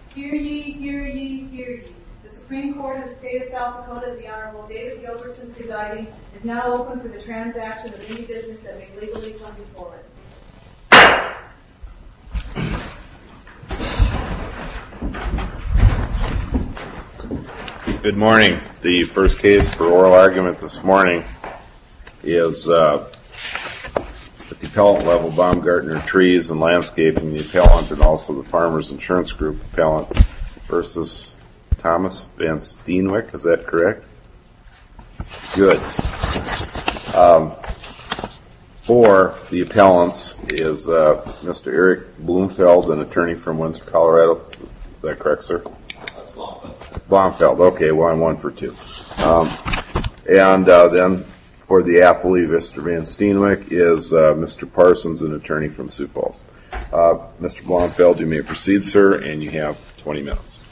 Hear ye, hear ye, hear ye. The Supreme Court of the State of South Dakota, the Honorable David Gilbertson presiding, is now open for the transaction of any business that may legally come before it. Good morning. The first case for oral argument this morning is at the appellant level, Baumgartner Trees and Landscaping, the appellant, and also the Farmers Insurance Group appellant versus Thomas Van Steenwyk. Is that correct? Good. For the appellants is Mr. Eric Bloomfeld, an attorney from Windsor, Colorado. Is that correct, sir? Blomfeld. Okay, well, I'm 1 for 2. And then for the appellee, Mr. Van Steenwyk, is Mr. Parsons, an attorney from Sioux Falls. Mr. Blomfeld, you may proceed, sir, and you have 20 minutes.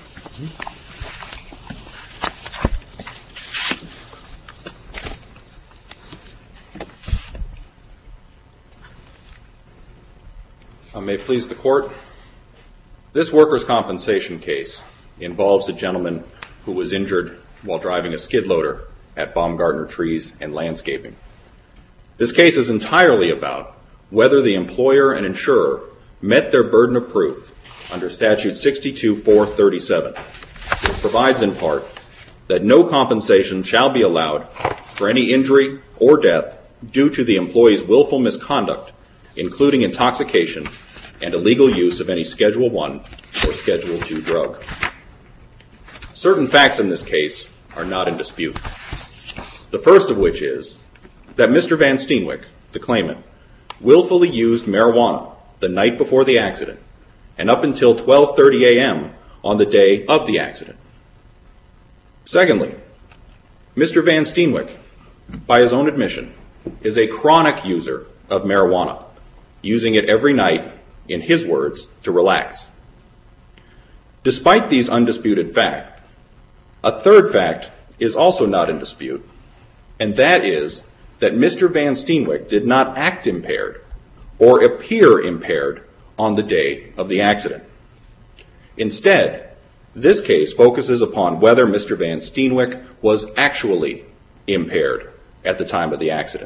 May it please the court. This workers' compensation case involves a gentleman who was injured while driving a skid loader at Baumgartner Trees and Landscaping. This case is entirely about whether the employer and insurer met their burden of proof under Statute 62-437, which provides in part that no compensation shall be allowed for any injury or death due to the employee's willful misconduct, including intoxication and illegal use of any Schedule I or Schedule II drug. Certain facts in this case are not in dispute. The first of which is that Mr. Van Steenwyk, the claimant, willfully used marijuana the night before the accident and up until 12:30 a.m. on the day of the accident. Secondly, Mr. Van Steenwyk, by his own admission, is a chronic user of marijuana, using it every night, in his words, to relax. Despite these undisputed facts, a third fact is also not in dispute, and that is that Mr. Van Steenwyk did not act impaired or appear impaired on the day of the accident. Instead, this case focuses upon whether Mr. Van Steenwyk was actually impaired at the time of the accident.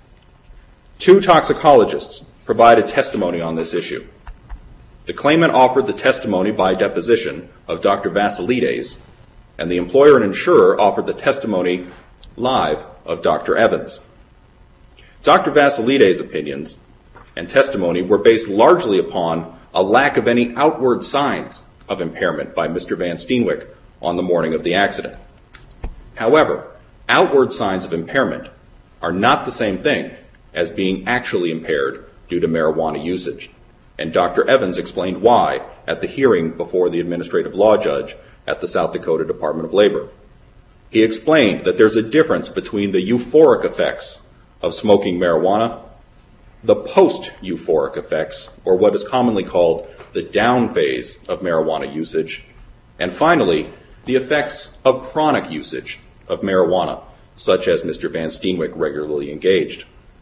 2 toxicologists provided testimony on this issue. The claimant offered the testimony by deposition of Dr. Vasilides, and the employer and insurer offered the testimony live of Dr. Evans. Dr. Vasilides' opinions and testimony were based largely upon a lack of any outward signs of impairment by Mr. Van Steenwyk on the morning of the accident. However, outward signs of impairment are not the same thing as being actually impaired due to marijuana usage, and Dr. Evans explained why at the hearing before the administrative law judge at the South Dakota Department of Labor. He explained that there's a difference between the euphoric effects of smoking marijuana, the post-euphoric effects, or what is commonly called the down phase of marijuana usage, and finally, the effects of chronic usage of marijuana, such as Mr. Van Steenwyk regularly engaged.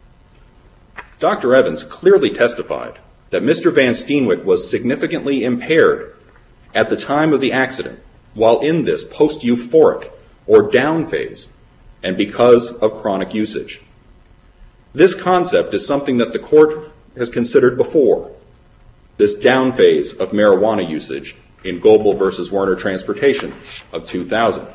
Dr. Evans clearly testified that Mr. Van Steenwyk was significantly impaired at the time of the accident while in this post-euphoric or down phase, and because of chronic usage. This concept is something that the court has considered before, this down phase of marijuana usage in Goebel versus Werner Transportation of 2000.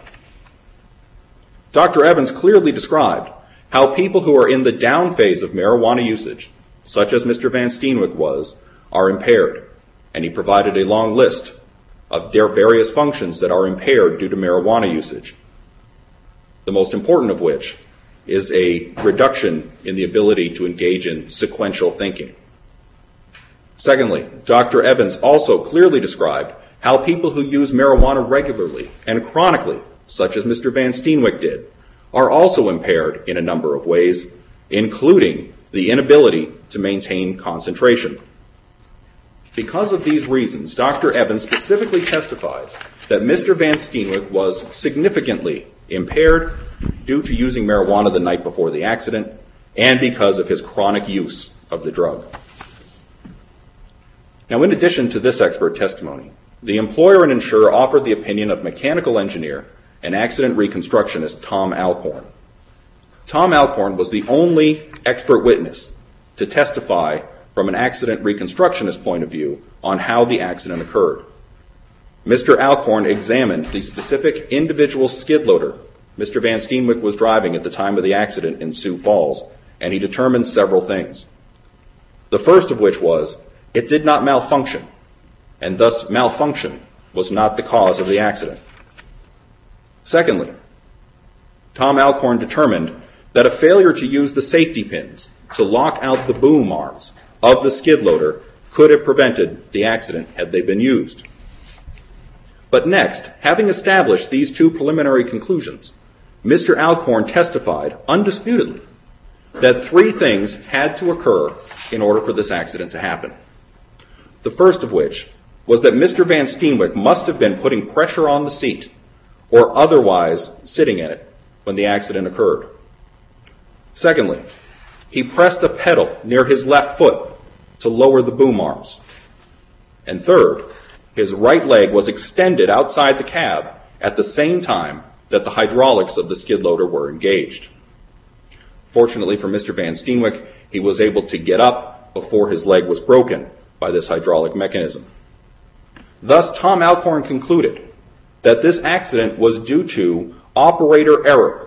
Dr. Evans clearly described how people who are in the down phase of marijuana usage, such as Mr. Van Steenwyk was, are impaired, and he provided a long list of their various functions that are impaired due to marijuana usage, the most important of which is a reduction in the ability to engage in sequential thinking. Secondly, Dr. Evans also clearly described how people who use marijuana regularly and chronically, such as Mr. Van Steenwyk did, are also impaired in a number of ways, including the inability to maintain concentration. Because of these reasons, Dr. Evans specifically testified that Mr. Van Steenwyk was significantly impaired due to using marijuana the night before the accident and because of his chronic use of the drug. Now, in addition to this expert testimony, the employer and insurer offered the opinion of mechanical engineer and accident reconstructionist Tom Alcorn. Tom Alcorn was the only expert witness to testify from an accident reconstructionist point of view on how the accident occurred. Mr. Alcorn examined the specific individual skid loader Mr. Van Steenwyck was driving at the time of the accident in Sioux Falls, and he determined several things. The first of which was, it did not malfunction, and thus malfunction was not the cause of the accident. Secondly, Tom Alcorn determined that a failure to use the safety pins to lock out the boom arms of the skid loader could have prevented the accident had they been used. But next, having established these two preliminary conclusions, Mr. Alcorn testified undisputedly that three things had to occur in order for this accident to happen. The first of which was that Mr. Van Steenwyck must have been putting pressure on the seat or otherwise sitting in it when the accident occurred. Secondly, he pressed a pedal near his left foot to lower the boom arms. And third, his right leg was extended outside the cab at the same time that the hydraulics of the skid loader were engaged. Fortunately for Mr. Van Steenwyck, he was able to get up before his leg was broken by this hydraulic mechanism. Thus, Tom Alcorn concluded that this accident was due to operator error.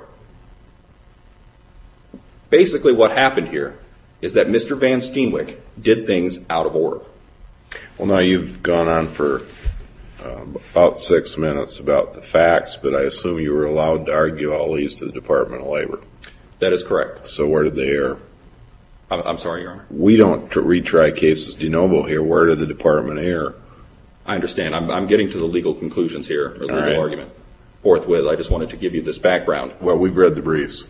Basically, what happened here is that Mr. Van Steenwyck did things out of order. Well, now you've gone on for about 6 minutes about the facts, but I assume you were allowed to argue all these to the Department of Labor. That is correct. So where did they err? I'm sorry, Your Honor. We don't retry cases de novo here. Where did the Department err? I understand. I'm getting to the legal conclusions here, or legal right. argument. Forthwith, I just wanted to give you this background. Well, we've read the briefs.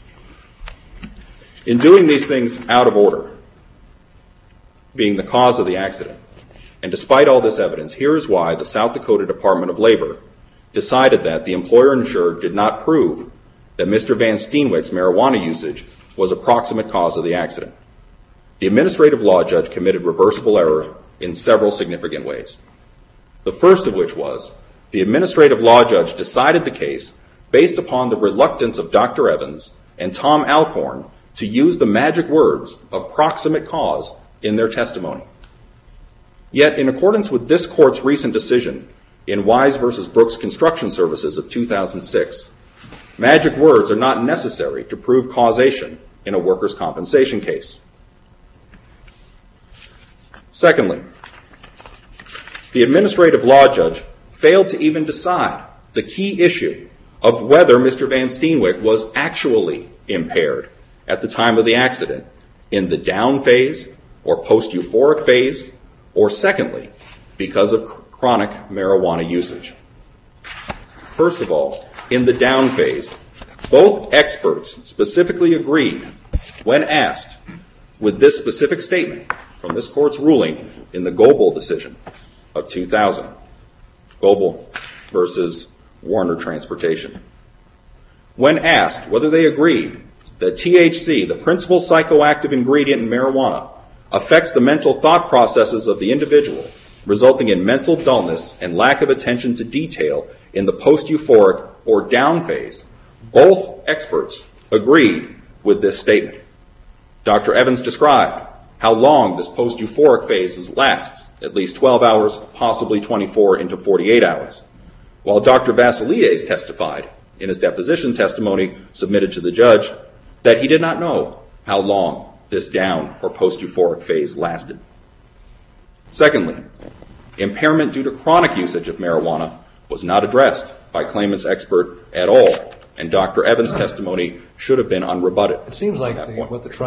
In doing these things out of order, being the cause of the accident, and despite all this evidence, here is why the South Dakota Department of Labor decided that the employer insured did not prove that Mr. Van Steenwyck's marijuana usage was a proximate cause of the accident. The administrative law judge committed reversible error in several significant ways. The first of which was the administrative law judge decided the case based upon the reluctance of Dr. Evans and Tom Alcorn to use the magic words of proximate cause in their testimony. Yet, in accordance with this court's recent decision in Wise v. Brooks Construction Services of 2006, magic words are not necessary to prove causation in a workers' compensation case. Secondly, the administrative law judge failed to even decide the key issue of whether Mr. Van Steenwyck was actually impaired at the time of the accident in the down phase or post-euphoric phase, or secondly, because of chronic marijuana usage. First of all, in the down phase, both experts specifically agreed when asked with this specific statement from this court's ruling in the Goebel decision of 2000, Goebel versus Warner Transportation. When asked whether they agreed that THC, the principal psychoactive ingredient in marijuana, affects the mental thought processes of the individual, resulting in mental dullness and lack of attention to detail in the post-euphoric or down phase, both experts agreed with this statement. Dr. Evans described how long this post-euphoric phase lasts, at least 12 hours, possibly 24 into 48 hours, while Dr. Vasilides testified in his deposition testimony submitted to the judge that he did not know how long this down or post-euphoric phase lasted. Secondly, impairment due to chronic usage of marijuana was not addressed by claimant's expert at all, and Dr. Evans' testimony should have been unrebutted. It seems like what the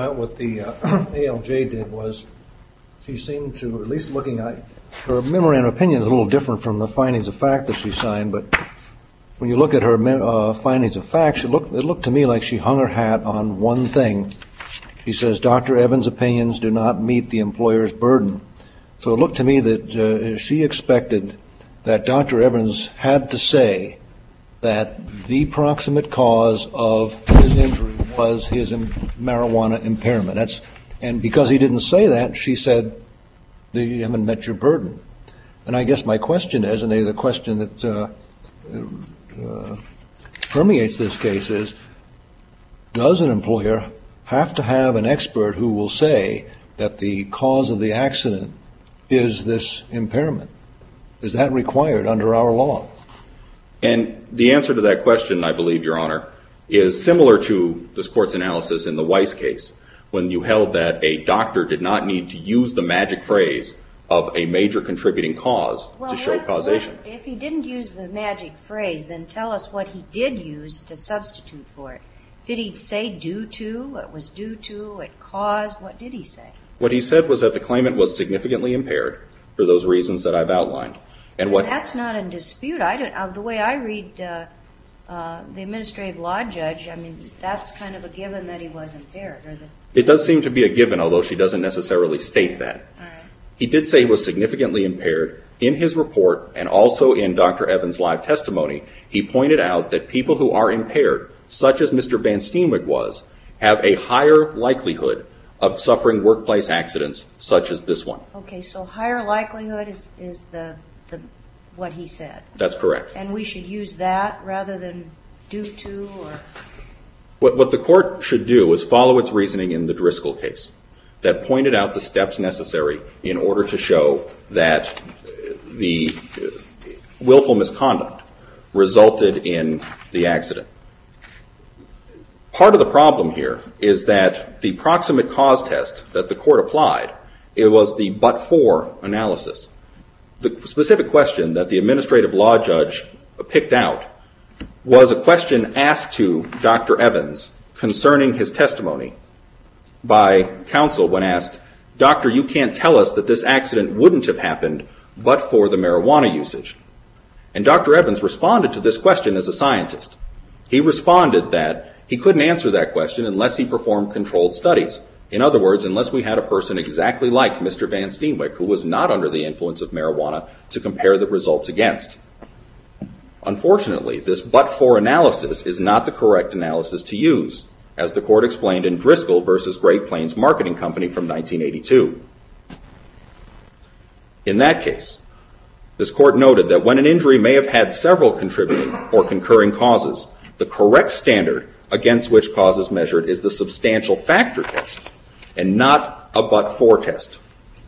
ALJ did was she seemed to, at least looking at her memorandum of opinion is a little different from the findings of fact that she signed, but when you look at her findings of fact, it looked to me like she hung her hat on one thing. She says Dr. Evans' opinions do not meet the employer's burden. So it looked to me that she expected that Dr. Evans had to say that the proximate cause of his injury was his marijuana impairment. And because he didn't say that, she said, you haven't met your burden. And I guess my question is, and the question that permeates this case is, does an employer have to have an expert who will say that the cause of the accident is this impairment? Is that required under our law? And the answer to that question, I believe, Your Honor, is similar to this Court's analysis in the Weiss case, when you held that a doctor did not need to use the magic phrase of a major contributing cause to show causation. If he didn't use the magic phrase, then tell us what he did use to substitute for it. Did he say due to, it was due to, it caused? What did he say? What he said was that the claimant was significantly impaired for those reasons that I've outlined. And that's not in dispute. The way I read the administrative law judge, I mean, that's kind of a given that he was impaired. It does seem to be a given, although she doesn't necessarily state that. All right. He did say he was significantly impaired. In his report and also in Dr. Evans' live testimony, he pointed out that people who are impaired, such as Mr. Van Steenwyk was, have a higher likelihood of suffering workplace accidents such as this one. Okay, so higher likelihood is the what he said. That's correct. And we should use that rather than due to or... What the Court should do is follow its reasoning in the Driscoll case that pointed out the steps necessary in order to show that the willful misconduct resulted in the accident. Part of the problem here is that the proximate cause test that the Court applied, it was the but-for analysis. The specific question that the administrative law judge picked out was a question asked to Dr. Evans concerning his testimony by counsel when asked, "Doctor, you can't tell us that this accident wouldn't have happened but for the marijuana usage." And Dr. Evans responded to this question as a scientist. He responded that he couldn't answer that question unless he performed controlled studies. In other words, unless we had a person exactly like Mr. Van Steenwyk, who was not under the influence of marijuana, to compare the results against. Unfortunately, this but-for analysis is not the correct analysis to use, as the Court explained in Driscoll versus Great Plains Marketing Company from 1982. In that case, this Court noted that when an injury may have had several contributing or concurring causes, the correct standard against which cause is measured is the substantial factor test and not a but-for test.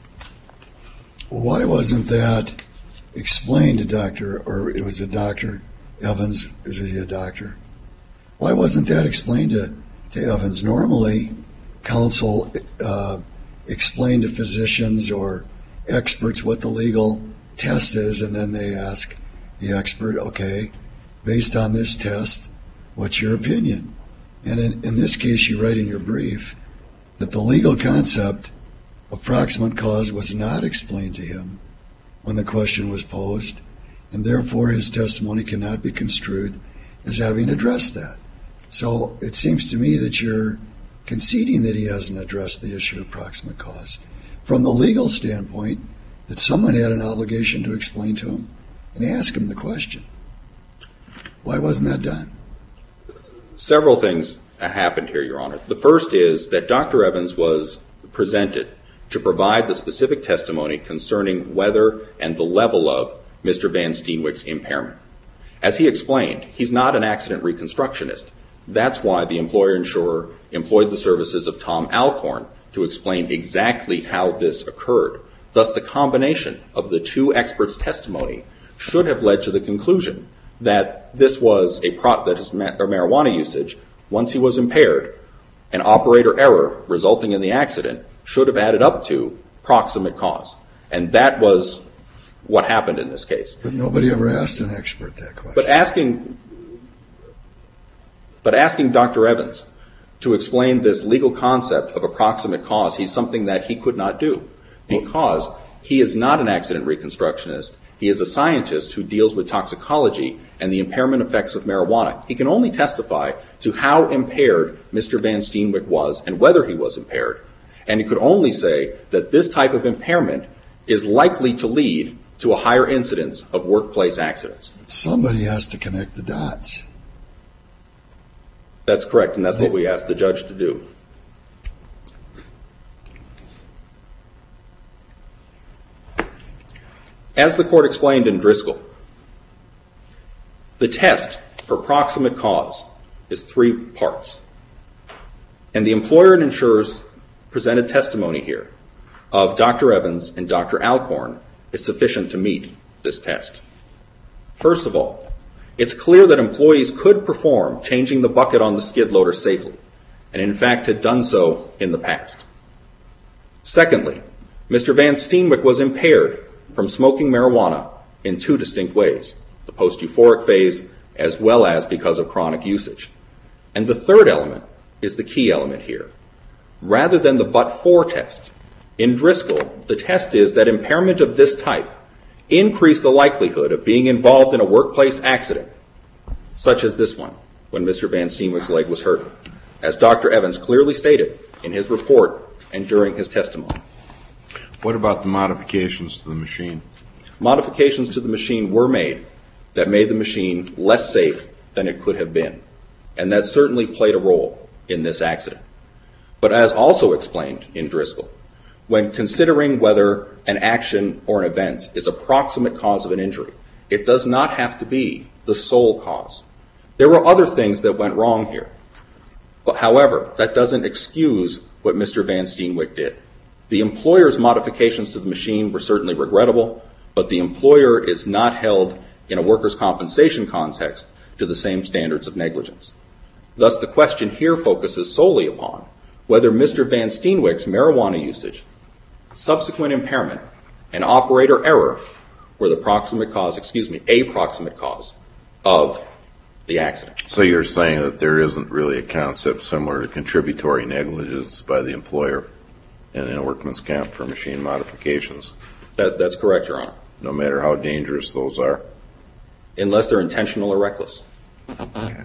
Why wasn't that explained to Dr. Evans? Is he a doctor? Why wasn't that explained to Evans? Normally, counsel explain to physicians or experts what the legal test is, and then they ask the expert, okay, based on this test, what's your opinion? And in this case, you write in your brief that the legal concept of proximate cause was not explained to him when the question was posed, and therefore his testimony cannot be construed as having addressed that. So it seems to me that you're conceding that he hasn't addressed the issue of proximate cause. From the legal standpoint, that someone had an obligation to explain to him and ask him the question. Why wasn't that done? Several things happened here, Your Honor. The first is that Dr. Evans was presented to provide the specific testimony concerning whether and the level of Mr. Van Steenwyk's impairment. As he explained, he's not an accident reconstructionist. That's why the employer-insurer employed the services of Tom Alcorn to explain exactly how this occurred. Thus, the combination of the two experts' testimony should have led to the conclusion that this was marijuana usage, once he was impaired, an operator error resulting in the accident should have added up to proximate cause. And that was what happened in this case. But nobody ever asked an expert that question. But asking Dr. Evans to explain this legal concept of a proximate cause, he's something that he could not do because he is not an accident reconstructionist. He is a scientist who deals with toxicology and the impairment effects of marijuana. He can only testify to how impaired Mr. Van Steenwyk was and whether he was impaired. And he could only say that this type of impairment is likely to lead to a higher incidence of workplace accidents. Somebody has to connect the dots. That's correct, and that's what we asked the judge to do. As the court explained in Driscoll, the test for proximate cause is 3 parts. And the employer and insurers presented testimony here of Dr. Evans and Dr. Alcorn is sufficient to meet this test. First of all, it's clear that employees could perform changing the bucket on the skid loader safely, and in fact had done so in the past. Secondly, Mr. Van Steenwyk was impaired from smoking marijuana in 2 distinct ways, the post-euphoric phase as well as because of chronic usage. And the third element is the key element here. Rather than the but-for test, in Driscoll, the test is that impairment of this type increased the likelihood of being involved in a workplace accident, such as this one, when Mr. Van Steenwyk's leg was hurt, as Dr. Evans clearly stated in his report and during his testimony. What about the modifications to the machine? Modifications to the machine were made that made the machine less safe than it could have been, and that certainly played a role in this accident. But as also explained in Driscoll, when considering whether an action or an event is a proximate cause of an injury, it does not have to be the sole cause. There were other things that went wrong here. But however, that doesn't excuse what Mr. Van Steenwyk did. The employer's modifications to the machine were certainly regrettable, but the employer is not held in a workers' compensation context to the same standards of negligence. Thus, the question here focuses solely upon whether Mr. Van Steenwyk's marijuana usage, subsequent impairment, and operator error were the proximate cause, a proximate cause of the accident. So you're saying that there isn't really a concept similar to contributory negligence by the employer in a workman's comp for machine modifications? That's correct, Your Honor. No matter how dangerous those are? Unless they're intentional or reckless. Okay.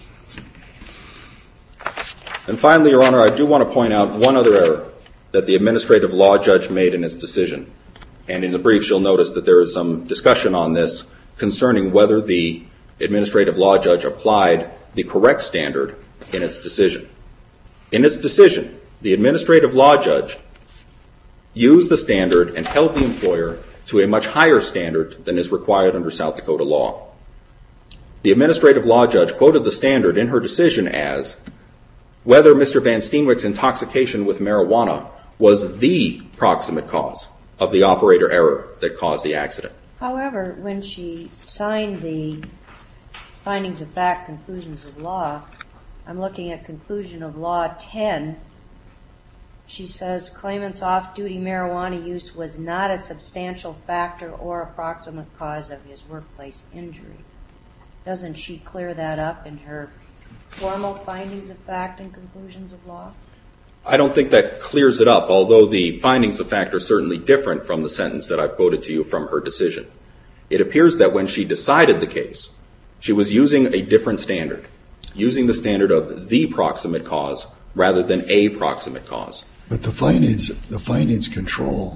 And finally, Your Honor, I do want to point out one other error that the administrative law judge made in his decision. And in the briefs, you'll notice that there is some discussion on this concerning whether the administrative law judge applied the correct standard in its decision. In its decision, the administrative law judge used the standard and held the employer to a much higher standard than is required under South Dakota law. The administrative law judge quoted the standard in her decision as whether Mr. Van Steenwyk's intoxication with marijuana was the proximate cause of the operator error that caused the accident. However, when she signed the findings of fact, conclusions of law, I'm looking at conclusion of law 10. She says claimant's off-duty marijuana use was not a substantial factor or a proximate cause of his workplace injury. Doesn't she clear that up in her formal findings of fact and conclusions of law? I don't think that clears it up, although the findings of fact are certainly different from the sentence that I've quoted to you from her decision. It appears that when she decided the case, she was using a different standard, using the standard of the proximate cause rather than a proximate cause. But the findings control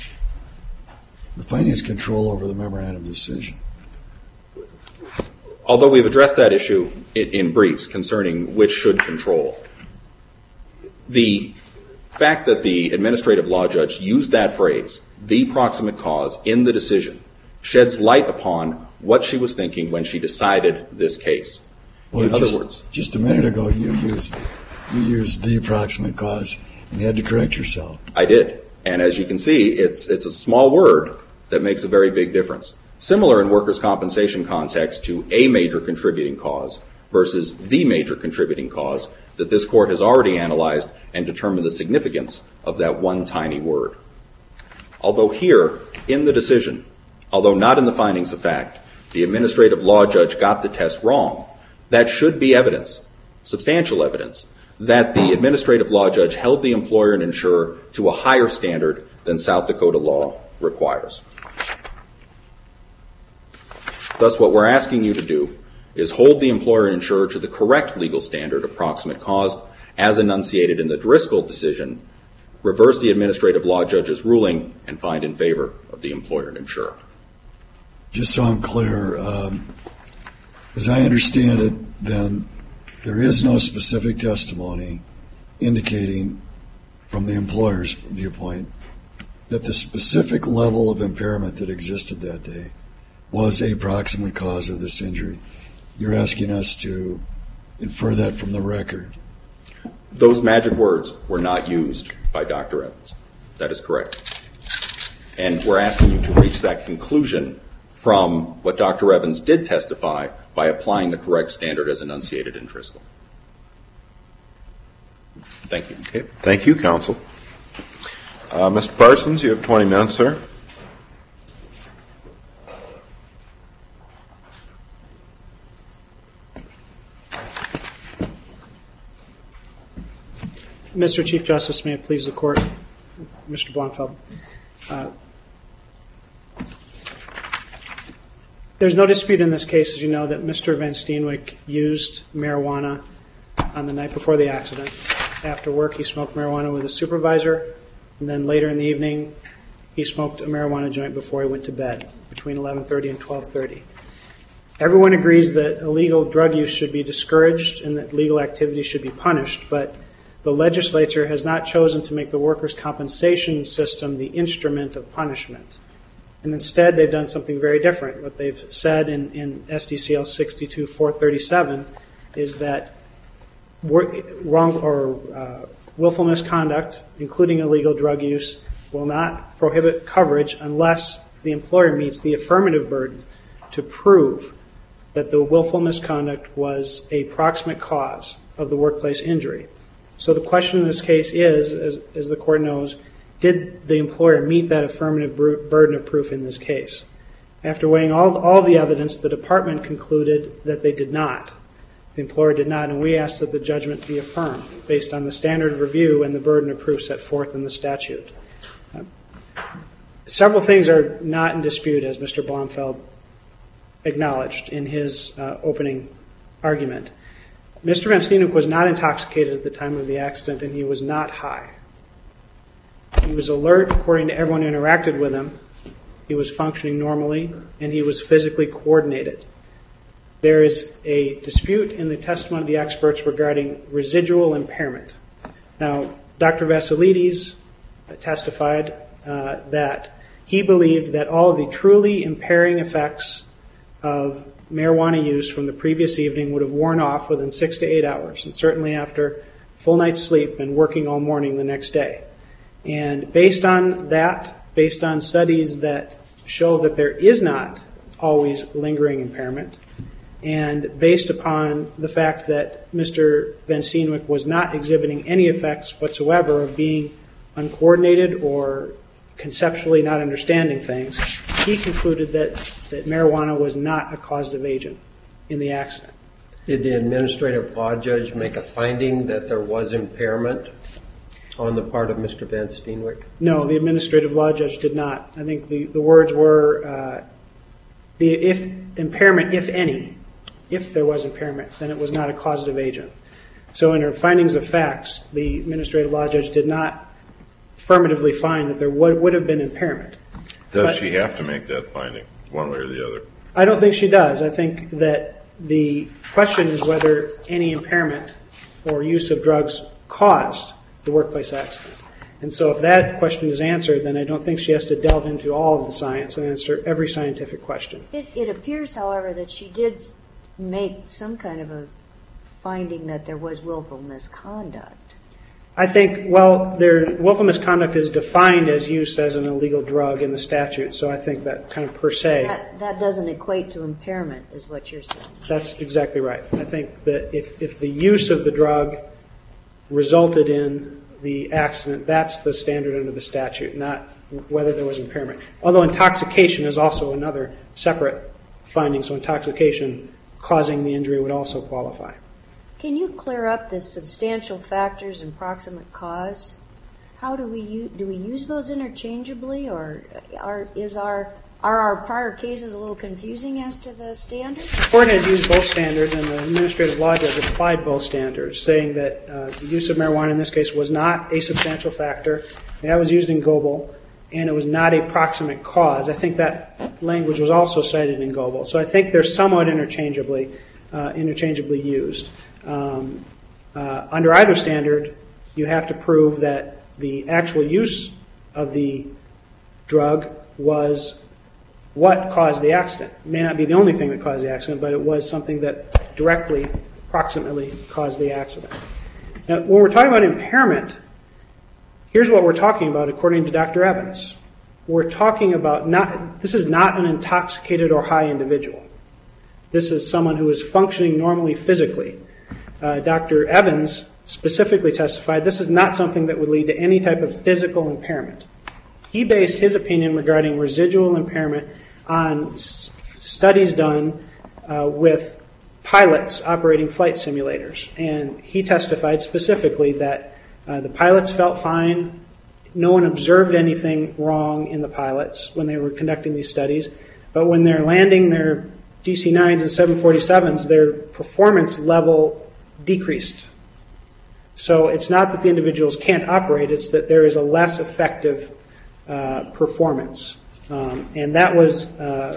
over the memorandum decision. Although we've addressed that issue in briefs concerning which should control, the fact that the administrative law judge used that phrase, the proximate cause, in the decision, sheds light upon what she was thinking when she decided this case. Well, in other words, just a minute ago, you used the proximate cause, and you had to correct yourself. I did. And as you can see, it's a small word that makes a very big difference. Similar in workers' compensation context to a major contributing cause versus the major contributing cause that this court has already analyzed and determined the significance of that one tiny word. Although here, in the decision, although not in the findings of fact, the administrative law judge got the test wrong, that should be evidence, substantial evidence, that the administrative law judge held the employer and insurer to a higher standard than South Dakota law requires. Thus, what we're asking you to do is hold the employer and insurer to the correct legal standard of proximate cause as enunciated in the Driscoll decision, reverse the administrative law judge's ruling, and find in favor of the employer and insurer. Just so I'm clear, as I understand it, then there is no specific testimony indicating from the employer's viewpoint that the specific level of impairment that existed that day was a proximate cause of this injury. You're asking us to infer that from the record. Those magic words were not used by Dr. Evans. That is correct. And we're asking you to reach that conclusion from what Dr. Evans did testify by applying the correct standard as enunciated in Driscoll. Thank you. Okay. Thank you, counsel. Mr. Parsons, you have 20 minutes, sir. Mr. Chief Justice, may it please the Court, Mr. Blomfeld. There's no dispute in this case, as you know, that Mr. Van Steenwyk used marijuana on the night before the accident. After work, he smoked marijuana with a supervisor, and then later in the evening, he smoked a marijuana joint before he went to bed, between 11:30 and 12:30. Everyone agrees that illegal drug use should be discouraged and that legal activity should be punished, but the legislature has not chosen to make the workers' compensation system the instrument of punishment. And instead, they've done something very different. What they've said in SDCL 62-437 is that willful misconduct, including illegal drug use, will not prohibit coverage unless the employer meets the affirmative burden to prove that the willful misconduct was a proximate cause of the workplace injury. So the question in this case is, as the Court knows, did the employer meet that affirmative burden of proof in this case? After weighing all the evidence, the Department concluded that they did not. The employer did not, and we ask that the judgment be affirmed based on the standard of review and the burden of proof set forth in the statute. Several things are not in dispute, as Mr. Blomfeld acknowledged in his opening argument. Mr. Van Steenwyk was not intoxicated at the time of the accident, and he was not high. He was alert, according to everyone who interacted with him. He was functioning normally, and he was physically coordinated. There is a dispute in the testimony of the experts regarding residual impairment. Now, Dr. Vassilides testified that he believed that all of the truly impairing effects of marijuana use from the previous evening would have worn off within 6 to 8 hours, and certainly after full night's sleep and working all morning the next day. And based on that, based on studies that show that there is not always lingering impairment, and based upon the fact that Mr. Van Steenwyk was not exhibiting any effects whatsoever of being uncoordinated or conceptually not understanding things, he concluded that marijuana was not a causative agent in the accident. Did the administrative law judge make a finding that there was impairment on the part of Mr. Van Steenwyk? No, the administrative law judge did not. I think the words were, if impairment, if any, if there was impairment, then it was not a causative agent. So in her findings of facts, the administrative law judge did not affirmatively find that there would have been impairment. Does she have to make that finding, one way or the other? I don't think she does. I think that the question is whether any impairment or use of drugs caused the workplace accident. And so if that question is answered, then I don't think she has to delve into all of the science and answer every scientific question. It appears, however, that she did make some kind of a finding that there was willful misconduct. I think, willful misconduct is defined as use as an illegal drug in the statute, so I think that kind of per se. That doesn't equate to impairment, is what you're saying. That's exactly right. I think that if the use of the drug resulted in the accident, that's the standard under the statute, not whether there was impairment. Although intoxication is also another separate finding, so intoxication causing the injury would also qualify. Can you clear up the substantial factors and proximate cause? How do we use those interchangeably, or are our prior cases a little confusing as to the standards? The court has used both standards, and the administrative law judge applied both standards, saying that the use of marijuana in this case was not a substantial factor. That was used in Goebel, and it was not a proximate cause. I think that language was also cited in Goebel. So I think they're somewhat interchangeably used. Under either standard, you have to prove that the actual use of the drug was what caused the accident. It may not be the only thing that caused the accident, but it was something that directly, approximately caused the accident. Now, when we're talking about impairment, here's what we're talking about according to Dr. Evans. We're talking about this is not an intoxicated or high individual. This is someone who is functioning normally physically. Dr. Evans specifically testified this is not something that would lead to any type of physical impairment. He based his opinion regarding residual impairment on studies done with pilots operating flight simulators. And he testified specifically that the pilots felt fine. No one observed anything wrong in the pilots when they were conducting these studies. But when they're landing their DC-9s and 747s, their performance level decreased. So it's not that the individuals can't operate, it's that there is a less effective performance. And that was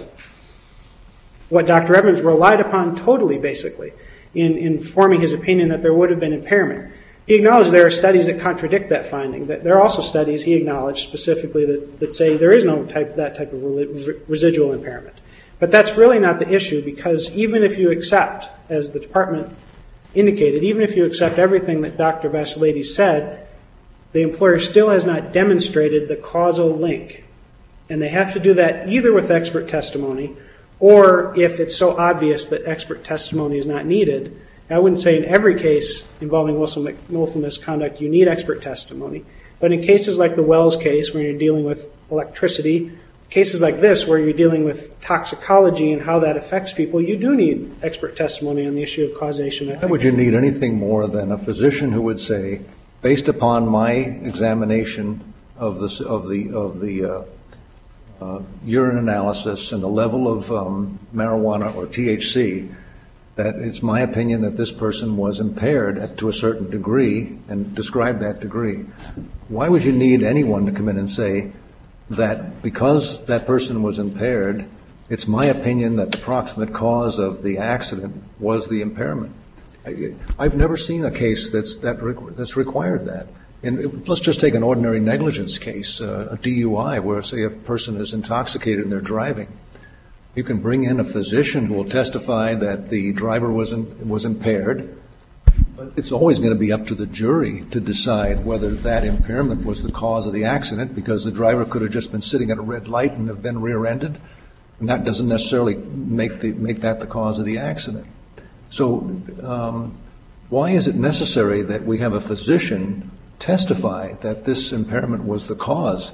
what Dr. Evans relied upon totally, basically, in forming his opinion that there would have been impairment. He acknowledged there are studies that contradict that finding. That there are also studies, he acknowledged specifically, that say there is no that type of residual impairment. But that's really not the issue, because even if you accept, as the department indicated, even if you accept everything that Dr. Vasileides said, the employer still has not demonstrated the causal link. And they have to do that either with expert testimony, or if it's so obvious that expert testimony is not needed. I wouldn't say in every case involving willful misconduct you need expert testimony, but in cases like the Wells case where you're dealing with electricity, cases like this where you're dealing with toxicology and how that affects people, you do need expert testimony on the issue of causation. Why would you need anything more than a physician who would say, based upon my examination of the urine analysis and the level of marijuana or THC, that it's my opinion that this person was impaired to a certain degree, and describe that degree? Why would you need anyone to come in and say that because that person was impaired, it's my opinion that the proximate cause of the accident was the impairment? I've never seen a case that's required that. And let's just take an ordinary negligence case, a DUI, where, say, a person is intoxicated and they're driving. You can bring in a physician who will testify that the driver was impaired, but it's always going to be up to the jury to decide whether that impairment was the cause of the accident, because the driver could have just been sitting at a red light and have been rear-ended, and that doesn't necessarily make that the cause of the accident. So why is it necessary that we have a physician testify that this impairment was the cause?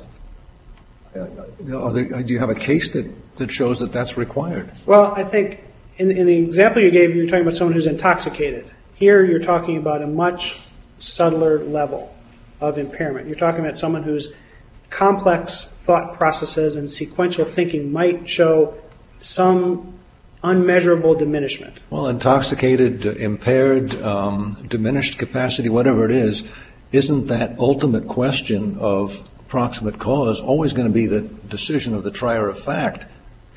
Do you have a case that shows that that's required? Well, I think in the example you gave, you're talking about someone who's intoxicated. Here you're talking about a much subtler level of impairment. You're talking about someone whose complex thought processes and sequential thinking might show some unmeasurable diminishment. Well, intoxicated, impaired, diminished capacity, whatever it is, isn't that ultimate question of proximate cause always going to be the decision of the trier of fact?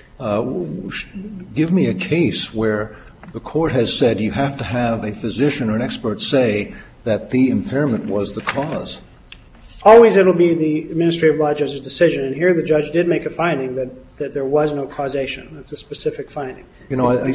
Give me a case where the court has said you have to have a physician or an expert say that the impairment was the cause. Always it'll be the administrative law judge's decision, and here the judge did make a finding that there was no causation. That's a specific finding. I want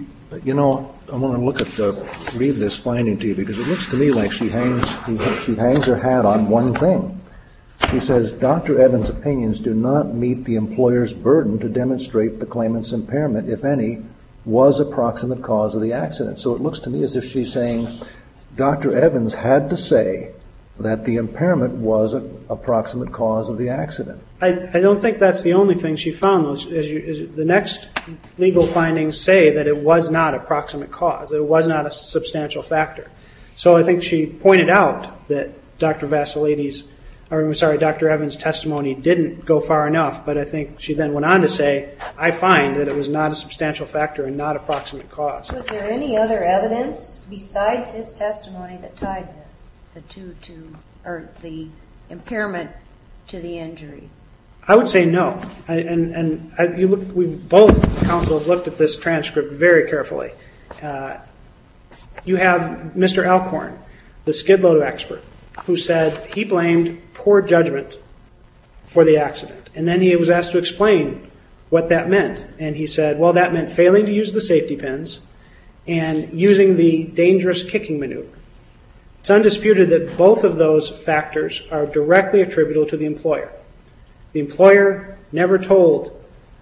to read this finding to you, because it looks to me like she hangs her hat on one thing. She says, Dr. Evans' opinions do not meet the employer's burden to demonstrate the claimant's impairment, if any, was a proximate cause of the accident. So it looks to me as if she's saying Dr. Evans had to say that the impairment was a proximate cause of the accident. I don't think that's the only thing she found. The next legal findings say that it was not a proximate cause. It was not a substantial factor. So I think she pointed out that Dr. Evans' testimony didn't go far enough, but I think she then went on to say, I find that it was not a substantial factor and not a proximate cause. Was there any other evidence besides his testimony that tied the two to, or the impairment to the injury? I would say no. We've both counsel have looked at this transcript very carefully. You have Mr. Alcorn, the skid load expert, who said he blamed poor judgment for the accident. And then he was asked to explain what that meant. And he said, well, that meant failing to use the safety pins and using the dangerous kicking maneuver. It's undisputed that both of those factors are directly attributable to the employer. The employer never told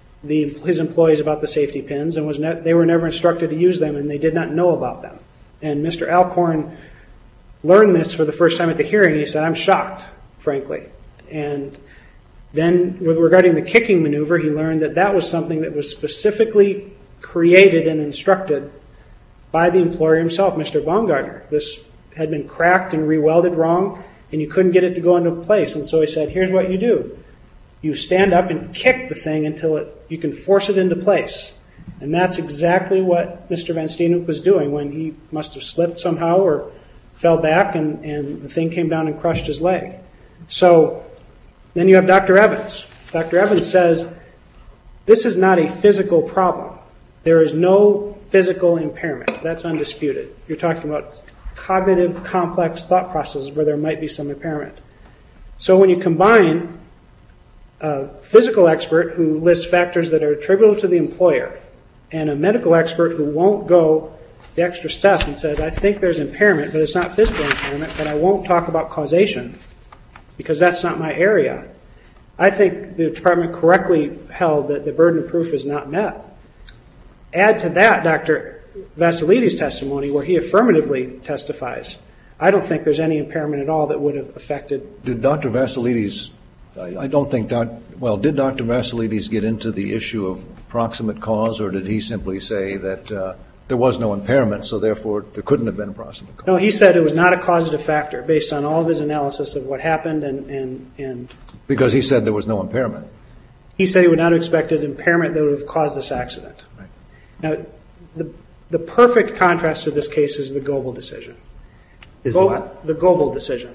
his employees about the safety pins, and they were never instructed to use them, and they did not know about them. And Mr. Alcorn learned this for the first time at the hearing. He said, I'm shocked, frankly. And then regarding the kicking maneuver, he learned that that was something that was specifically created and instructed by the employer himself, Mr. Baumgartner. This had been cracked and re-welded wrong, and you couldn't get it to go into place. And so he said, here's what you do. You stand up and kick the thing until you can force it into place. And that's exactly what Mr. Van Steenhoek was doing when he must have slipped somehow or fell back and the thing came down and crushed his leg. So then you have Dr. Evans. Dr. Evans says, this is not a physical problem. There is no physical impairment. That's undisputed. You're talking about cognitive, complex thought processes where there might be some impairment. So when you combine a physical expert who lists factors that are attributable to the employer and a medical expert who won't go the extra step and says, I think there's impairment, but it's not physical impairment, but I won't talk about causation because that's not my area, I think the department correctly held that the burden of proof is not met. Add to that Dr. Vasilides' testimony where he affirmatively testifies. I don't think there's any impairment at all that would have affected. Did Dr. Vasilides, I don't think, did Dr. Vasilides get into the issue of proximate cause, or did he simply say that there was no impairment, so therefore there couldn't have been a proximate cause? No, he said it was not a causative factor based on all of his analysis of what happened and because he said there was no impairment. He said he would not have expected impairment that would have caused this accident. Right. Now, the perfect contrast to this case is the Goebel decision. Is what? The Goebel decision.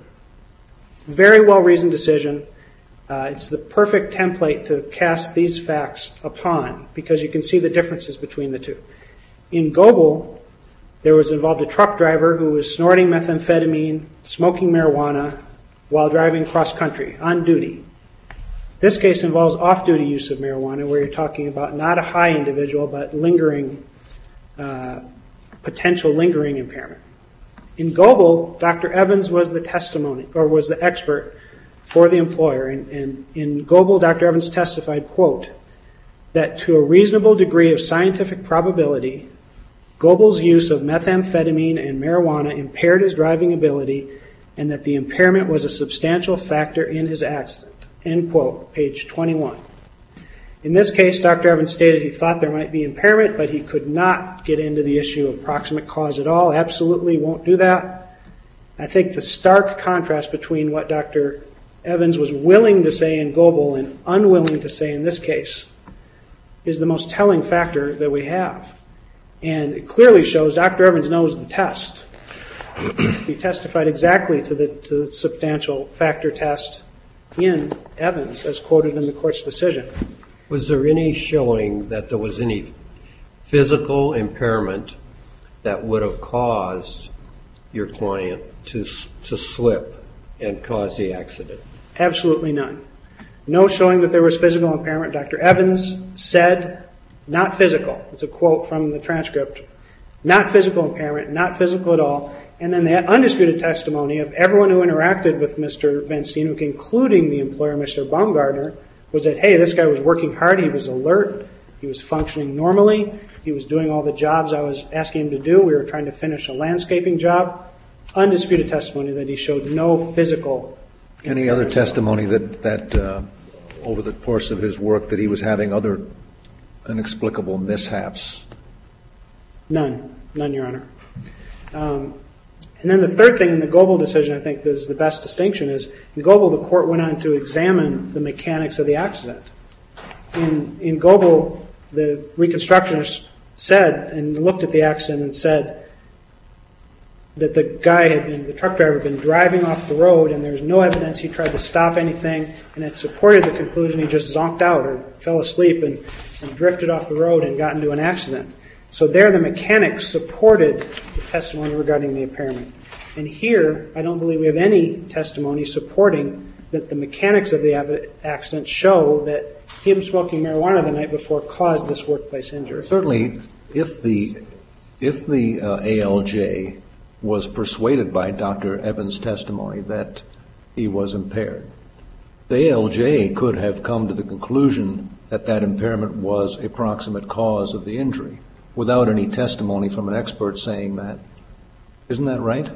Very well-reasoned decision. It's the perfect template to cast these facts upon because you can see the differences between the two. In Goebel, there was involved a truck driver who was snorting methamphetamine, smoking marijuana while driving cross-country on duty. This case involves off-duty use of marijuana where you're talking about not a high individual but potential lingering impairment. In Goebel, Dr. Evans was the expert for the employer. And in Goebel, Dr. Evans testified, quote, that to a reasonable degree of scientific probability, Goebel's use of methamphetamine and marijuana impaired his driving ability and that the impairment was a substantial factor in his accident. End quote, page 21. In this case, Dr. Evans stated he thought there might be impairment, but he could not get into the issue of proximate cause at all. Absolutely won't do that. I think the stark contrast between what Dr. Evans was willing to say in Goebel and unwilling to say in this case is the most telling factor that we have. And it clearly shows Dr. Evans knows the test. He testified exactly to the substantial factor test in Evans as quoted in the court's decision. Was there any showing that there was any physical impairment that would have caused your client to slip and cause the accident? Absolutely none. No showing that there was physical impairment. Dr. Evans said, not physical. It's a quote from the transcript. Not physical impairment, not physical at all. And then the undisputed testimony of everyone who interacted with Mr. Van Steenhoek, including the employer, Mr. Baumgartner, was that, hey, this guy was working hard, he was alert, he was functioning normally, he was doing all the jobs I was asking him to do. We were trying to finish a landscaping job. Undisputed testimony that he showed no physical impairment. Any other testimony that over the course of his work that he was having other inexplicable mishaps? None, Your Honor. And then the third thing in the Goebel decision, I think, is the best distinction is, in Goebel, the court went on to examine the mechanics of the accident. In Goebel, the reconstructionist said, and looked at the accident and said that the truck driver had been driving off the road and there's no evidence he tried to stop anything, and it supported the conclusion he just zonked out or fell asleep and drifted off the road and got into an accident. So there the mechanics supported the testimony regarding the impairment. And here, I don't believe we have any testimony supporting that the mechanics of the accident show that him smoking marijuana the night before caused this workplace injury. Certainly, if the ALJ was persuaded by Dr. Evans' testimony that he was impaired, the ALJ could have come to the conclusion that that impairment was a proximate cause of the injury without any testimony from an expert saying that. Isn't that right?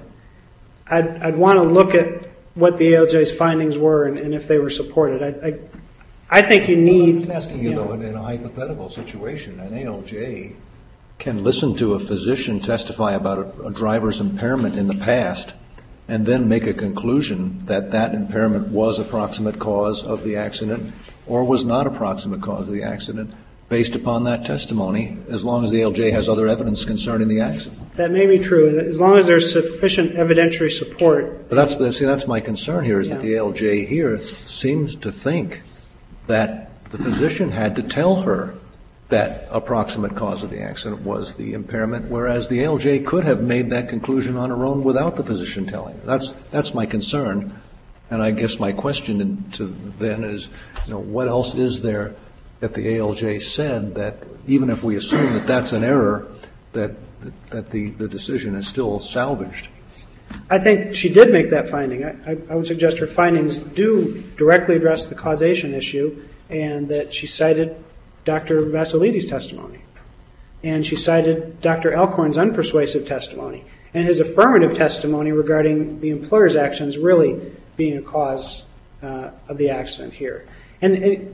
I'd want to look at what the ALJ's findings were and if they were supported. I think you need... I'm asking you, though, in a hypothetical situation, an ALJ can listen to a physician testify about a driver's impairment in the past and then make a conclusion that that impairment was a proximate cause of the accident or was not a proximate cause of the accident based upon that testimony, as long as the ALJ has other evidence concerning the accident. That may be true, as long as there's sufficient evidentiary support. But that's my concern here, is that the ALJ here seems to think that the physician had to tell her that a proximate cause of the accident was the impairment, whereas the ALJ could have made that conclusion on her own without the physician telling her. That's my concern. And I guess my question then is, what else is there that the ALJ said that, even if we assume that that's an error, that the decision is still salvaged? I think she did make that finding. I would suggest her findings do directly address the causation issue, and that she cited Dr. Vasilides' testimony. And she cited Dr. Elkhorn's unpersuasive testimony, and his affirmative testimony regarding the employer's actions really being a cause of the accident here. And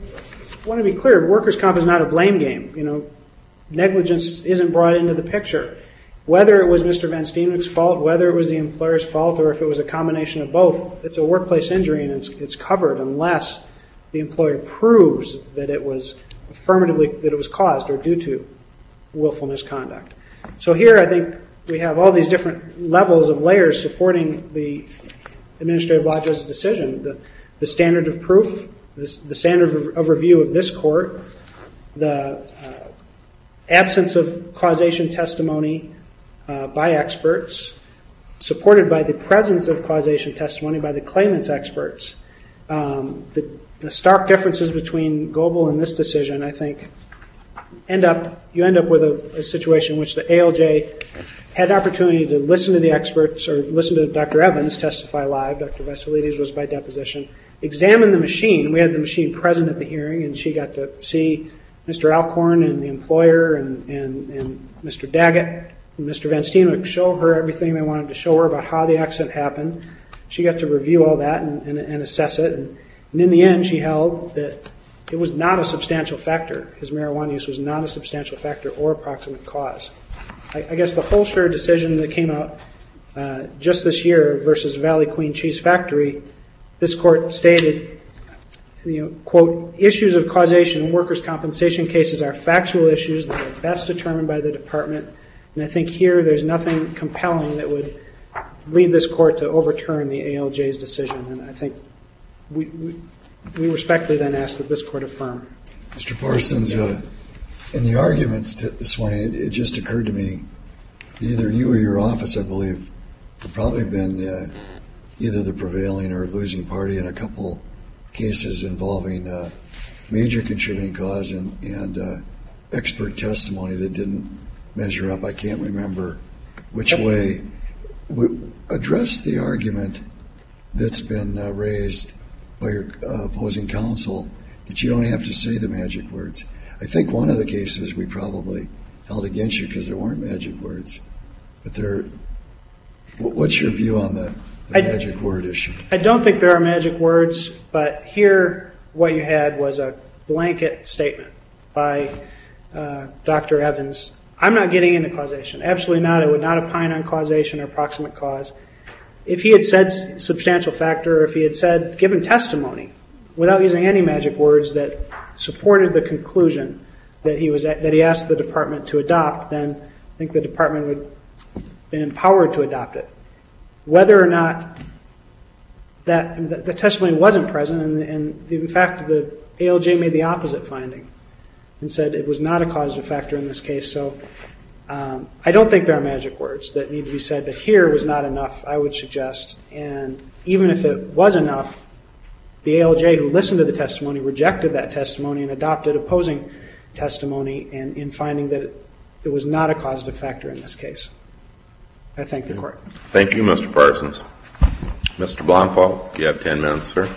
I want to be clear, workers' comp is not a blame game. Negligence isn't brought into the picture. Whether it was Mr. Van Steenwijk's fault, whether it was the employer's fault, or if it was a combination of both, it's a workplace injury, and it's covered unless the employer proves that it was affirmatively that it was caused or due to willful misconduct. So here I think we have all these different levels of layers supporting the administrative law judge's decision. The standard of proof, the standard of review of this court, the absence of causation testimony by experts, supported by the presence of causation testimony by the claimant's experts. The stark differences between Goebel and this decision, I think, you end up with a situation in which the ALJ had an opportunity to listen to the experts or listen to Dr. Evans testify live. Dr. Vasilides was by deposition. Examine the machine. We had the machine present at the hearing, and she got to see Mr. Alcorn and the employer and Mr. Daggett and Mr. Van Steenwyk show her everything they wanted to show her about how the accident happened. She got to review all that and assess it. And in the end, she held that it was not a substantial factor. His marijuana use was not a substantial factor or approximate cause. I guess the Holscher decision that came out just this year versus Valley Queen Cheese Factory, this court stated, quote, issues of causation in workers' compensation cases are factual issues that are best determined by the department. And I think here there's nothing compelling that would lead this court to overturn the ALJ's decision. And I think we respectfully then ask that this court affirm. Mr. Parsons, in the arguments this morning, it just occurred to me that either you or your office, I believe, have probably been either the prevailing or losing party in a couple cases involving major contributing cause and expert testimony that didn't measure up. I can't remember which way. Address the argument that's been raised by your opposing counsel that you don't have to say the magic words. I think one of the cases we probably held against you because there weren't magic words. But what's your view on the magic word issue? I don't think there are magic words, but here what you had was a blanket statement by Dr. Evans. I'm not getting into causation. Absolutely not. I would not opine on causation or proximate cause. If he had said substantial factor, or if he had said, given testimony, without using any magic words that supported the conclusion that he asked the department to adopt, then I think the department would have been empowered to adopt it. Whether or not the testimony wasn't present, and in fact the ALJ made the opposite finding and said it was not a causative factor in this case. So I don't think there are magic words that need to be said, but here was not enough, I would suggest. And even if it was enough, The ALJ who listened to the testimony rejected that testimony and adopted opposing testimony in finding that it was not a causative factor in this case. I thank the Court. Thank you, Mr. Parsons. Mr. Blomfeld, you have 10 minutes, sir.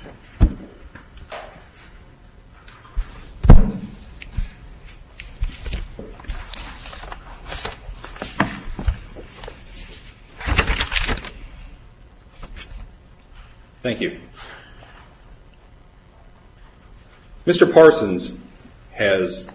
Thank you. Mr. Parsons has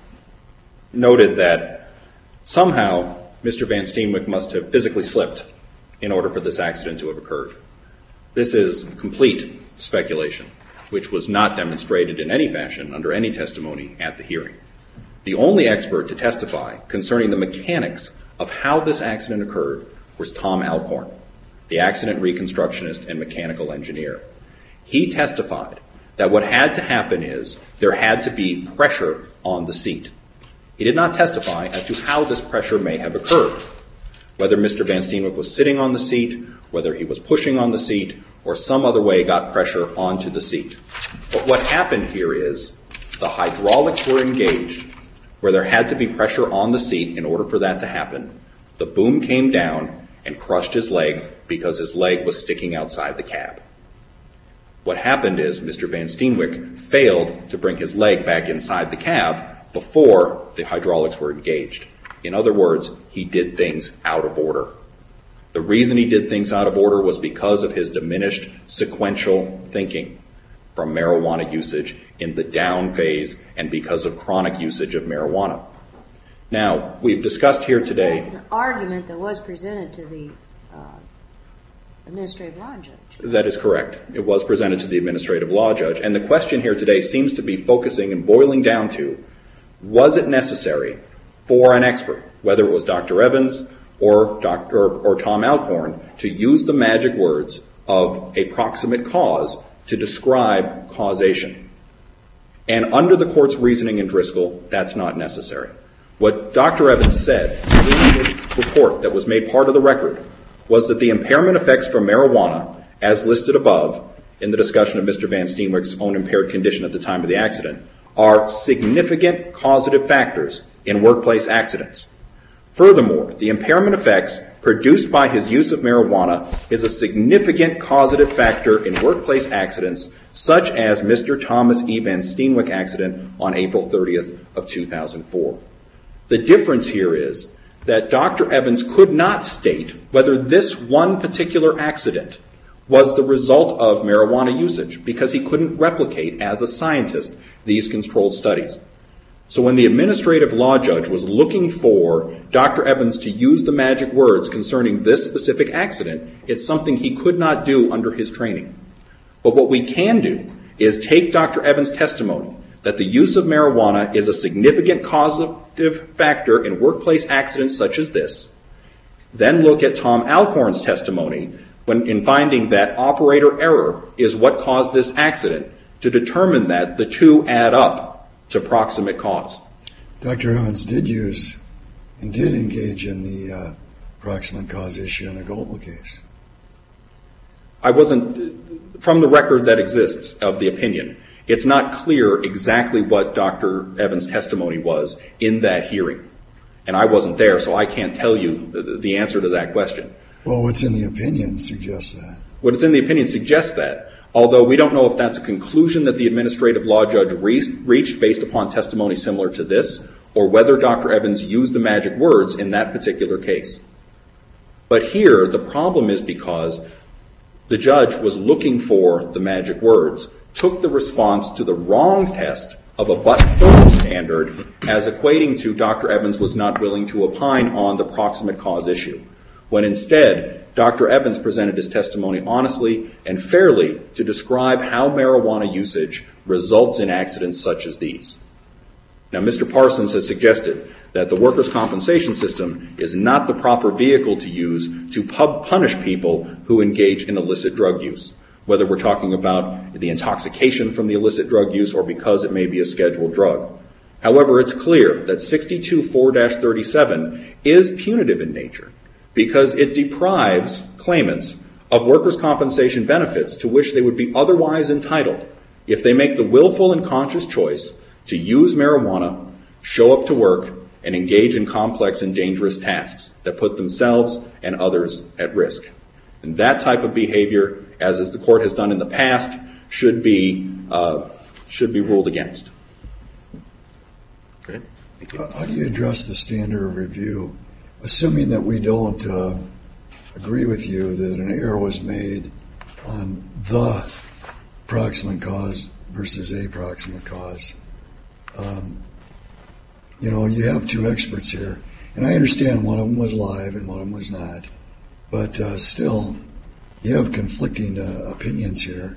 noted that somehow Mr. Van Steenwyk must have physically slipped in order for this accident to have occurred. This is complete speculation, which was not demonstrated in any fashion under any testimony at the hearing. The only expert to testify concerning the mechanics of how this accident occurred was Tom Alcorn, the accident reconstructionist and mechanical engineer. He testified that what had to happen is there had to be pressure on the seat. He did not testify as to how this pressure may have occurred, whether Mr. Van Steenwyk was sitting on the seat, whether he was pushing on the seat, or some other way got pressure onto the seat. But what happened here is the hydraulics were engaged where there had to be pressure on the seat in order for that to happen. The boom came down and crushed his leg because his leg was sticking outside the cab. What happened is Mr. Van Steenwyk failed to bring his leg back inside the cab before the hydraulics were engaged. In other words, he did things out of order. The reason he did things out of order was because of his diminished sequential thinking from marijuana usage in the down phase and because of chronic usage of marijuana. Now, we've discussed here today... That's an argument that was presented to the administrative law judge. That is correct. It was presented to the administrative law judge. And the question here today seems to be focusing and boiling down to, was it necessary for an expert, whether it was Dr. Evans or Tom Alcorn, to use the magic words of a proximate cause to describe causation? And under the court's reasoning in Driscoll, that's not necessary. What Dr. Evans said in his report that was made part of the record was that the impairment effects from marijuana, as listed above in the discussion of Mr. Van Steenwyk's own impaired condition at the time of the accident, are significant causative factors in workplace accidents. Furthermore, the impairment effects produced by his use of marijuana is a significant causative factor in workplace accidents, such as Mr. Thomas E. Van Steenwyk accident on April 30th of 2004. The difference here is that Dr. Evans could not state whether this one particular accident was the result of marijuana usage because he couldn't replicate, as a scientist, these controlled studies. So when the administrative law judge was looking for Dr. Evans to use the magic words concerning this specific accident, it's something he could not do under his training. But what we can do is take Dr. Evans' testimony that the use of marijuana is a significant causative factor in workplace accidents such as this, then look at Tom Alcorn's testimony in finding that operator error is what caused this accident to determine that the two add up to proximate cause. Dr. Evans did use and did engage in the proximate cause issue in the Goldwell case. I wasn't, from the record that exists of the opinion, it's not clear exactly what Dr. Evans' testimony was in that hearing. And I wasn't there, so I can't tell you the answer to that question. Well, what's in the opinion suggests that. What is in the opinion suggests that, although we don't know if that's a conclusion that the administrative law judge reached based upon testimony similar to this, or whether Dr. Evans used the magic words in that particular case. But here, the problem is because the judge was looking for the magic words, took the response to the wrong test of a but-for standard as equating to Dr. Evans was not willing to opine on the proximate cause issue, when instead Dr. Evans presented his testimony honestly and fairly to describe how marijuana usage results in accidents such as these. Now, Mr. Parsons has suggested that the workers' compensation system is not the proper vehicle to use to punish people who engage in illicit drug use, whether we're talking about the intoxication from the illicit drug use or because it may be a scheduled drug. However, it's clear that 62-4-37 is punitive in nature because it deprives claimants of workers' compensation benefits to which they would be otherwise entitled if they make the willful and conscious choice to use marijuana, show up to work, and engage in complex and dangerous tasks that put themselves and others at risk. And that type of behavior, as the court has done in the past, should be ruled against. Okay. How do you address the standard of review, assuming that we don't agree with you that an error was made on the proximate cause versus a proximate cause? You have two experts here, and I understand one of them was live and one of them was not, but still, you have conflicting opinions here.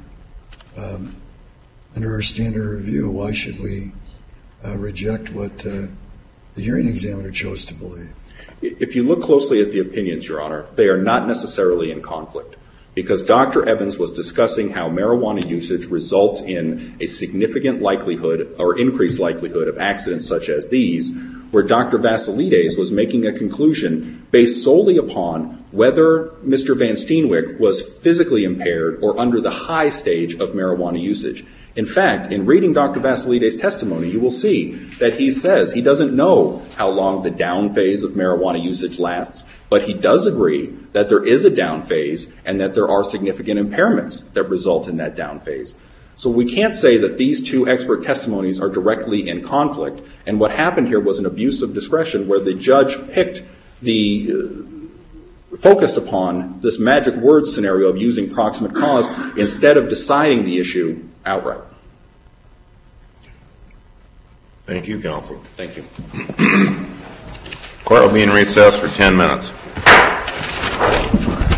Under our standard review, why should we reject what the hearing examiner chose to believe? If you look closely at the opinions, Your Honor, they are not necessarily in conflict, because Dr. Evans was discussing how marijuana usage results in a significant likelihood or increased likelihood of accidents such as these, where Dr. Vasilides was making a conclusion based solely upon whether Mr. Van Steenwyk was physically impaired or under the high stage of marijuana usage. In fact, in reading Dr. Vasilides' testimony, you will see that he says he doesn't know how long the down phase of marijuana usage lasts, but he does agree that there is a down phase and that there are significant impairments that result in that down phase. So we can't say that these two expert testimonies are directly in conflict, and what happened here was an abuse of discretion where the judge focused upon this magic word scenario of using proximate cause instead of deciding the issue outright. Thank you, counsel. Thank you. Court will be in recess for 10 minutes.